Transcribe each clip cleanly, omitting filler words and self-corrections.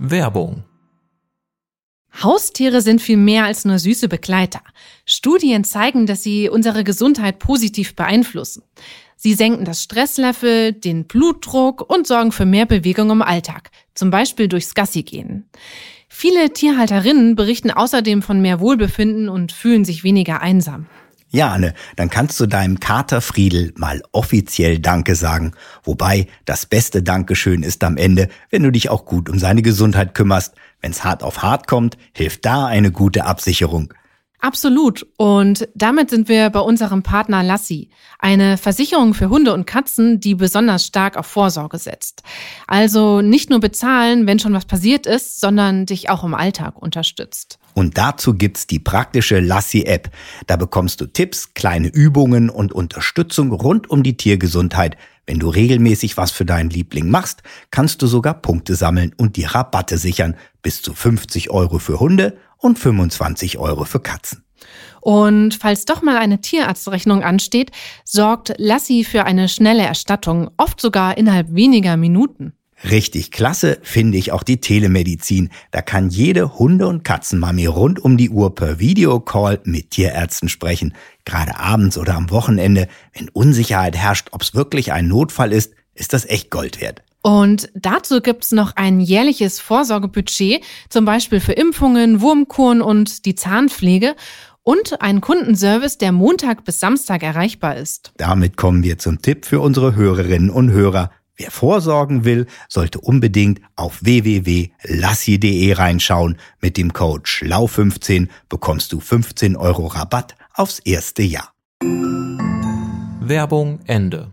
Werbung. Haustiere sind viel mehr als nur süße Begleiter. Studien zeigen, dass sie unsere Gesundheit positiv beeinflussen. Sie senken das Stresslevel, den Blutdruck und sorgen für mehr Bewegung im Alltag, zum Beispiel durchs Gassigehen. Viele Tierhalterinnen berichten außerdem von mehr Wohlbefinden und fühlen sich weniger einsam. Ja, Anne, dann kannst du deinem Kater Friedel mal offiziell Danke sagen. Wobei, das beste Dankeschön ist am Ende, wenn du dich auch gut um seine Gesundheit kümmerst. Wenn's hart auf hart kommt, hilft da eine gute Absicherung. Absolut. Und damit sind wir bei unserem Partner Lassi, eine Versicherung für Hunde und Katzen, die besonders stark auf Vorsorge setzt. Also nicht nur bezahlen, wenn schon was passiert ist, sondern dich auch im Alltag unterstützt. Und dazu gibt's die praktische Lassi-App. Da bekommst du Tipps, kleine Übungen und Unterstützung rund um die Tiergesundheit. Wenn du regelmäßig was für deinen Liebling machst, kannst du sogar Punkte sammeln und dir Rabatte sichern. Bis zu 50 € für Hunde und 25 € für Katzen. Und falls doch mal eine Tierarztrechnung ansteht, sorgt Lassi für eine schnelle Erstattung, oft sogar innerhalb weniger Minuten. Richtig klasse finde ich auch die Telemedizin. Da kann jede Hunde- und Katzenmami rund um die Uhr per Videocall mit Tierärzten sprechen. Gerade abends oder am Wochenende, wenn Unsicherheit herrscht, ob es wirklich ein Notfall ist das echt Gold wert. Und dazu gibt's noch ein jährliches Vorsorgebudget, zum Beispiel für Impfungen, Wurmkuren und die Zahnpflege und einen Kundenservice, der Montag bis Samstag erreichbar ist. Damit kommen wir zum Tipp für unsere Hörerinnen und Hörer. Wer vorsorgen will, sollte unbedingt auf www.lassi.de reinschauen. Mit dem Code SCHLAU15 bekommst du 15 € Rabatt aufs erste Jahr. Werbung Ende.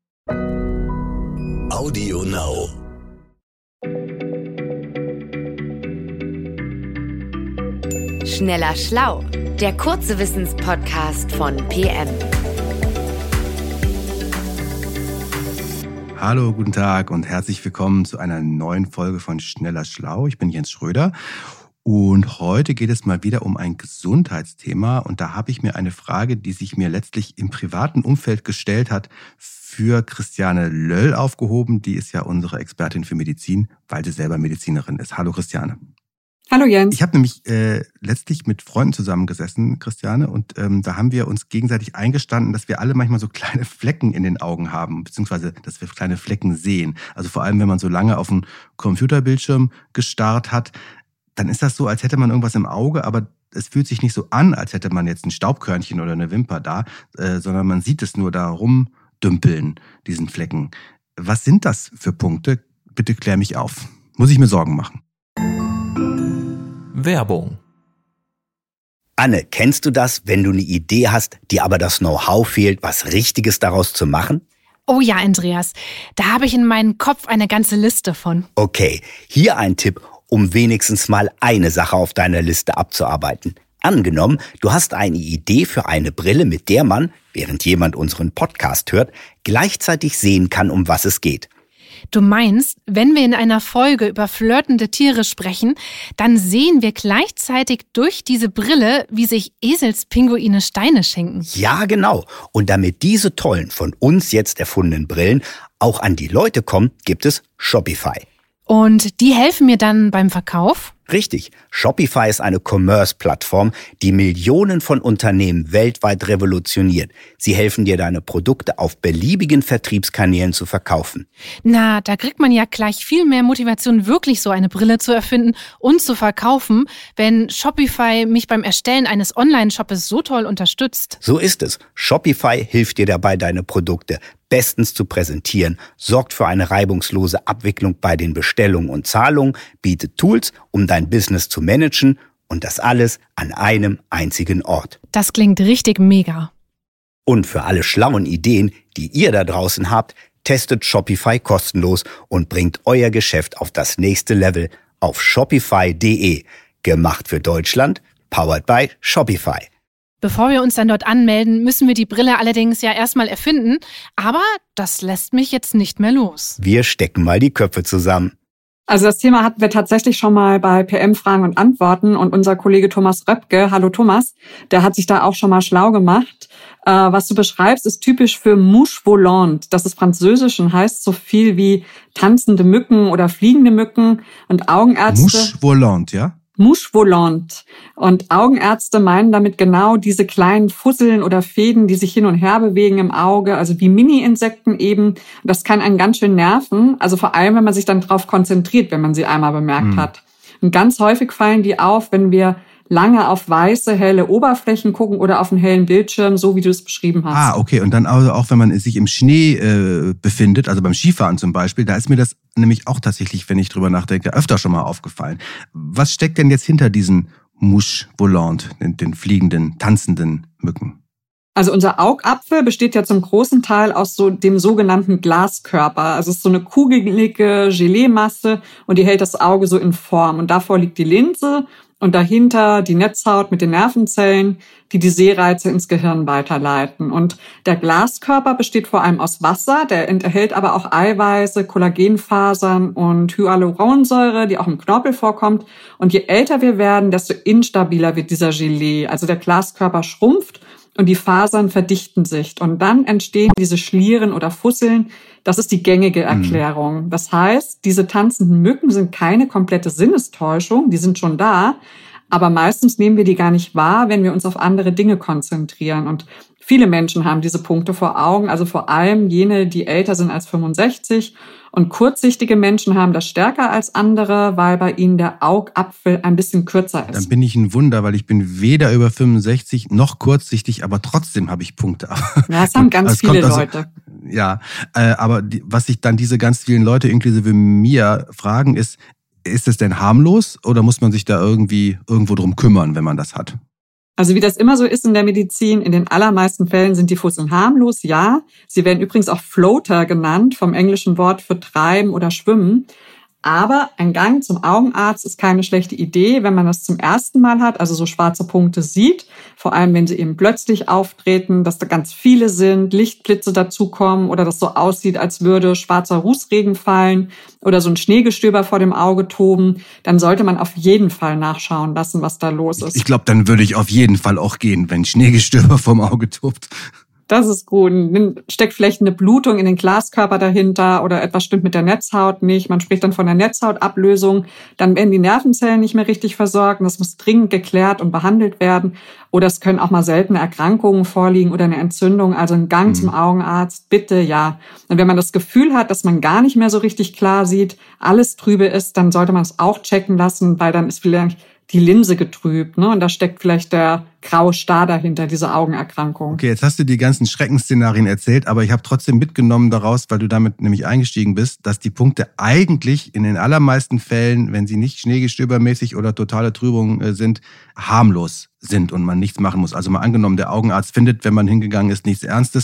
Audio Now. Schneller Schlau, der kurze Wissenspodcast von PM. Hallo, guten Tag und herzlich willkommen zu einer neuen Folge von Schneller Schlau. Ich bin Jens Schröder und heute geht es mal wieder um ein Gesundheitsthema und da habe ich mir eine Frage, die sich mir letztlich im privaten Umfeld gestellt hat, für Christiane Löll aufgehoben. Die ist ja unsere Expertin für Medizin, weil sie selber Medizinerin ist. Hallo Christiane. Hallo Jens. Ich habe nämlich letztlich mit Freunden zusammengesessen, Christiane, und da haben wir uns gegenseitig eingestanden, dass wir alle manchmal so kleine Flecken in den Augen haben, beziehungsweise dass wir kleine Flecken sehen. Also vor allem, wenn man so lange auf einen Computerbildschirm gestarrt hat, dann ist das so, als hätte man irgendwas im Auge, aber es fühlt sich nicht so an, als hätte man jetzt ein Staubkörnchen oder eine Wimper da, sondern man sieht es nur da rumdümpeln, diesen Flecken. Was sind das für Punkte? Bitte klär mich auf. Muss ich mir Sorgen machen? Werbung. Anne, kennst du das, wenn du eine Idee hast, dir aber das Know-how fehlt, was Richtiges daraus zu machen? Oh ja, Andreas, da habe ich in meinem Kopf eine ganze Liste von. Okay, hier ein Tipp, um wenigstens mal eine Sache auf deiner Liste abzuarbeiten. Angenommen, du hast eine Idee für eine Brille, mit der man, während jemand unseren Podcast hört, gleichzeitig sehen kann, um was es geht. Du meinst, wenn wir in einer Folge über flirtende Tiere sprechen, dann sehen wir gleichzeitig durch diese Brille, wie sich Eselspinguine Steine schenken. Ja, genau. Und damit diese tollen, von uns jetzt erfundenen Brillen auch an die Leute kommen, gibt es Shopify. Und die helfen mir dann beim Verkauf? Richtig. Shopify ist eine Commerce-Plattform, die Millionen von Unternehmen weltweit revolutioniert. Sie helfen dir, deine Produkte auf beliebigen Vertriebskanälen zu verkaufen. Na, da kriegt man ja gleich viel mehr Motivation, wirklich so eine Brille zu erfinden und zu verkaufen, wenn Shopify mich beim Erstellen eines Online-Shoppes so toll unterstützt. So ist es. Shopify hilft dir dabei, deine Produkte bestens zu präsentieren, sorgt für eine reibungslose Abwicklung bei den Bestellungen und Zahlungen, bietet Tools, um dein Business zu managen und das alles an einem einzigen Ort. Das klingt richtig mega. Und für alle schlauen Ideen, die ihr da draußen habt, testet Shopify kostenlos und bringt euer Geschäft auf das nächste Level auf shopify.de. Gemacht für Deutschland, powered by Shopify. Bevor wir uns dann dort anmelden, müssen wir die Brille allerdings ja erstmal erfinden. Aber das lässt mich jetzt nicht mehr los. Wir stecken mal die Köpfe zusammen. Also das Thema hatten wir tatsächlich schon mal bei PM Fragen und Antworten und unser Kollege Thomas Röpke, hallo Thomas, der hat sich da auch schon mal schlau gemacht. Was du beschreibst, ist typisch für Mouche volante. Das ist französisch und heißt so viel wie tanzende Mücken oder fliegende Mücken. Und Augenärzte... Mouche volante, ja? Mouche volante. Und Augenärzte meinen damit genau diese kleinen Fusseln oder Fäden, die sich hin und her bewegen im Auge, also wie Mini-Insekten eben. Und das kann einen ganz schön nerven, also vor allem, wenn man sich dann darauf konzentriert, wenn man sie einmal bemerkt hat. Und ganz häufig fallen die auf, wenn wir lange auf weiße, helle Oberflächen gucken oder auf einen hellen Bildschirm, so wie du es beschrieben hast. Ah, okay. Und dann auch, wenn man sich im Schnee befindet, also beim Skifahren zum Beispiel, da ist mir das nämlich auch tatsächlich, wenn ich drüber nachdenke, öfter schon mal aufgefallen. Was steckt denn jetzt hinter diesen Mouche volante, den fliegenden, tanzenden Mücken? Also unser Augapfel besteht ja zum großen Teil aus so dem sogenannten Glaskörper. Also es ist so eine kugelige Gelee-Masse und die hält das Auge so in Form. Und davor liegt die Linse und dahinter die Netzhaut mit den Nervenzellen, die die Sehreize ins Gehirn weiterleiten. Und der Glaskörper besteht vor allem aus Wasser, der enthält aber auch Eiweiße, Kollagenfasern und Hyaluronsäure, die auch im Knorpel vorkommt. Und je älter wir werden, desto instabiler wird dieser Gelee. Also der Glaskörper schrumpft und die Fasern verdichten sich. Und dann entstehen diese Schlieren oder Fusseln. Das ist die gängige Erklärung. Das heißt, diese tanzenden Mücken sind keine komplette Sinnestäuschung, die sind schon da, aber meistens nehmen wir die gar nicht wahr, wenn wir uns auf andere Dinge konzentrieren. Und viele Menschen haben diese Punkte vor Augen, also vor allem jene, die älter sind als 65. Und kurzsichtige Menschen haben das stärker als andere, weil bei ihnen der Augapfel ein bisschen kürzer ist. Dann bin ich ein Wunder, weil ich bin weder über 65 noch kurzsichtig, aber trotzdem habe ich Punkte. Ja, das haben ganz viele Leute. Ja, aber was sich dann diese ganz vielen Leute inklusive mir fragen ist es denn harmlos oder muss man sich da irgendwo drum kümmern, wenn man das hat? Also wie das immer so ist in der Medizin, in den allermeisten Fällen sind die Fusseln harmlos, ja. Sie werden übrigens auch Floater genannt, vom englischen Wort für treiben oder schwimmen. Aber ein Gang zum Augenarzt ist keine schlechte Idee, wenn man das zum ersten Mal hat, also so schwarze Punkte sieht, vor allem wenn sie eben plötzlich auftreten, dass da ganz viele sind, Lichtblitze dazukommen oder das so aussieht, als würde schwarzer Rußregen fallen oder so ein Schneegestöber vor dem Auge toben, dann sollte man auf jeden Fall nachschauen lassen, was da los ist. Ich glaube, dann würde ich auf jeden Fall auch gehen, wenn Schneegestöber vorm Auge tobt. Das ist gut. Dann steckt vielleicht eine Blutung in den Glaskörper dahinter oder etwas stimmt mit der Netzhaut nicht. Man spricht dann von der Netzhautablösung. Dann werden die Nervenzellen nicht mehr richtig versorgt. Das muss dringend geklärt und behandelt werden. Oder es können auch mal seltene Erkrankungen vorliegen oder eine Entzündung. Also ein Gang zum Augenarzt, bitte ja. Und wenn man das Gefühl hat, dass man gar nicht mehr so richtig klar sieht, alles trübe ist, dann sollte man es auch checken lassen, weil dann ist vielleicht die Linse getrübt, ne? Und da steckt vielleicht der graue Star dahinter, diese Augenerkrankung. Okay, jetzt hast du die ganzen Schreckensszenarien erzählt, aber ich habe trotzdem mitgenommen daraus, weil du damit nämlich eingestiegen bist, dass die Punkte eigentlich in den allermeisten Fällen, wenn sie nicht schneegestöbermäßig oder totale Trübung sind, harmlos sind und man nichts machen muss. Also mal angenommen, der Augenarzt findet, wenn man hingegangen ist, nichts Ernstes,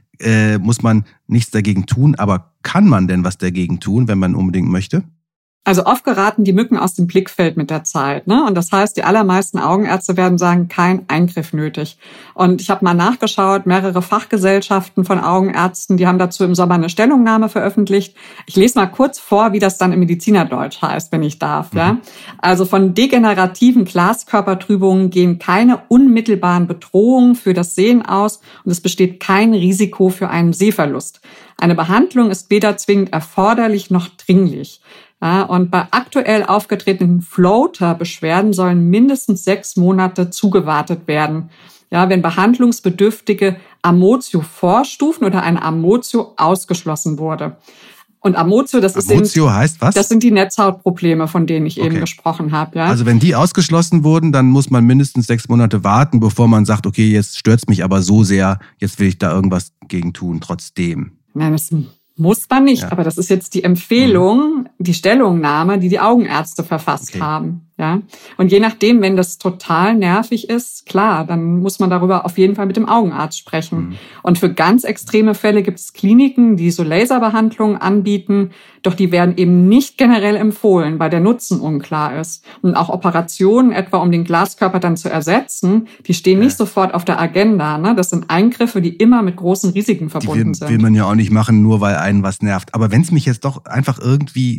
muss man nichts dagegen tun. Aber kann man denn was dagegen tun, wenn man unbedingt möchte? Also oft geraten die Mücken aus dem Blickfeld mit der Zeit, ne? Und das heißt, die allermeisten Augenärzte werden sagen, kein Eingriff nötig. Und ich habe mal nachgeschaut, mehrere Fachgesellschaften von Augenärzten, die haben dazu im Sommer eine Stellungnahme veröffentlicht. Ich lese mal kurz vor, wie das dann im Medizinerdeutsch heißt, wenn ich darf. Ja? Also von degenerativen Glaskörpertrübungen gehen keine unmittelbaren Bedrohungen für das Sehen aus und es besteht kein Risiko für einen Sehverlust. Eine Behandlung ist weder zwingend erforderlich noch dringlich. Ja, und bei aktuell aufgetretenen Floater-Beschwerden sollen mindestens 6 Monate zugewartet werden. Ja, wenn behandlungsbedürftige Amotio-Vorstufen oder eine Amotio ausgeschlossen wurde. Und Amotio, heißt was? Das sind die Netzhautprobleme, von denen ich eben gesprochen habe. Ja? Also wenn die ausgeschlossen wurden, dann muss man mindestens 6 Monate warten, bevor man sagt, okay, jetzt stört's mich aber so sehr, jetzt will ich da irgendwas gegen tun, trotzdem. Nein, das muss man nicht, aber das ist jetzt die Empfehlung, die Stellungnahme, die die Augenärzte verfasst haben. Ja? Und je nachdem, wenn das total nervig ist, klar, dann muss man darüber auf jeden Fall mit dem Augenarzt sprechen. Und für ganz extreme Fälle gibt es Kliniken, die so Laserbehandlungen anbieten, doch die werden eben nicht generell empfohlen, weil der Nutzen unklar ist. Und auch Operationen, etwa um den Glaskörper dann zu ersetzen, die stehen nicht sofort auf der Agenda. Ne? Das sind Eingriffe, die immer mit großen Risiken verbunden sind. Will man ja auch nicht machen, nur weil einen was nervt. Aber wenn es mich jetzt doch einfach irgendwie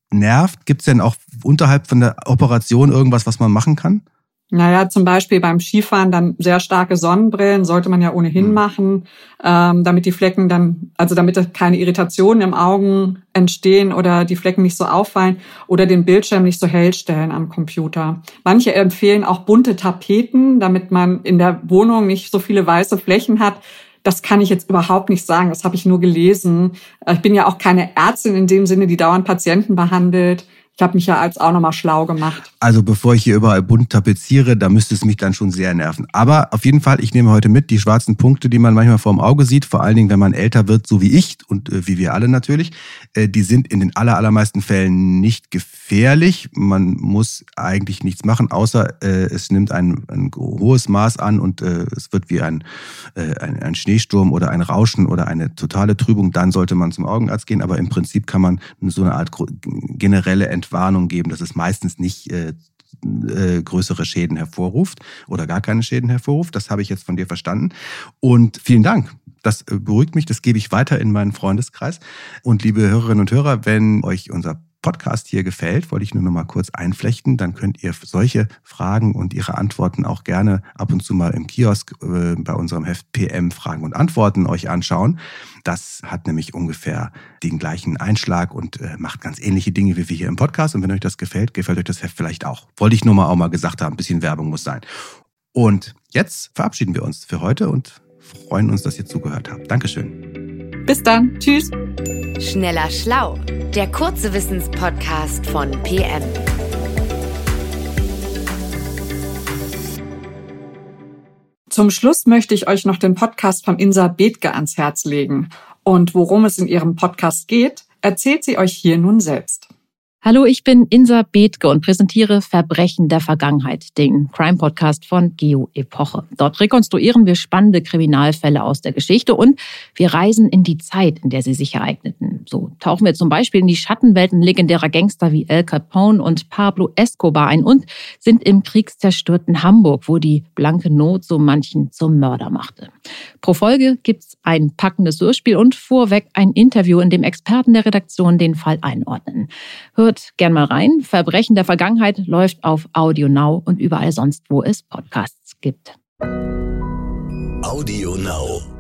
nervt? Gibt es denn auch unterhalb von der Operation irgendwas, was man machen kann? Naja, zum Beispiel beim Skifahren dann sehr starke Sonnenbrillen sollte man ja ohnehin machen, damit die Flecken dann, also damit keine Irritationen im Augen entstehen oder die Flecken nicht so auffallen oder den Bildschirm nicht so hell stellen am Computer. Manche empfehlen auch bunte Tapeten, damit man in der Wohnung nicht so viele weiße Flächen hat. Das kann ich jetzt überhaupt nicht sagen, das habe ich nur gelesen. Ich bin ja auch keine Ärztin in dem Sinne, die dauernd Patienten behandelt. Ich habe mich ja als auch nochmal schlau gemacht. Also bevor ich hier überall bunt tapeziere, da müsste es mich dann schon sehr nerven. Aber auf jeden Fall, ich nehme heute mit die schwarzen Punkte, die man manchmal vorm Auge sieht, vor allen Dingen, wenn man älter wird, so wie ich und wie wir alle natürlich. Die sind in den allermeisten Fällen nicht gefährlich. Man muss eigentlich nichts machen, außer es nimmt ein hohes Maß an und es wird wie ein Schneesturm oder ein Rauschen oder eine totale Trübung. Dann sollte man zum Augenarzt gehen. Aber im Prinzip kann man so eine Art generelle Entwarnung geben, dass es meistens nicht größere Schäden hervorruft oder gar keine Schäden hervorruft. Das habe ich jetzt von dir verstanden. Und vielen Dank. Das beruhigt mich, das gebe ich weiter in meinen Freundeskreis. Und liebe Hörerinnen und Hörer, wenn euch unser Podcast hier gefällt, wollte ich nur noch mal kurz einflechten, dann könnt ihr solche Fragen und ihre Antworten auch gerne ab und zu mal im Kiosk bei unserem Heft PM Fragen und Antworten euch anschauen. Das hat nämlich ungefähr den gleichen Einschlag und macht ganz ähnliche Dinge wie wir hier im Podcast. Und wenn euch das gefällt euch das Heft vielleicht auch. Wollte ich nur mal gesagt haben, ein bisschen Werbung muss sein. Und jetzt verabschieden wir uns für heute und freuen uns, dass ihr zugehört habt. Dankeschön. Bis dann. Tschüss. Schneller Schlau, der kurze Wissenspodcast von PM. Zum Schluss möchte ich euch noch den Podcast von Insa Bethke ans Herz legen. Und worum es in ihrem Podcast geht, erzählt sie euch hier nun selbst. Hallo, ich bin Insa Bethke und präsentiere Verbrechen der Vergangenheit, den Crime-Podcast von Geo Epoche. Dort rekonstruieren wir spannende Kriminalfälle aus der Geschichte und wir reisen in die Zeit, in der sie sich ereigneten. So tauchen wir zum Beispiel in die Schattenwelten legendärer Gangster wie Al Capone und Pablo Escobar ein und sind im kriegszerstörten Hamburg, wo die blanke Not so manchen zum Mörder machte. Pro Folge gibt's ein packendes Hörspiel und vorweg ein Interview, in dem Experten der Redaktion den Fall einordnen. Hört gern mal rein. Verbrechen der Vergangenheit läuft auf Audio Now und überall sonst, wo es Podcasts gibt. Audio Now.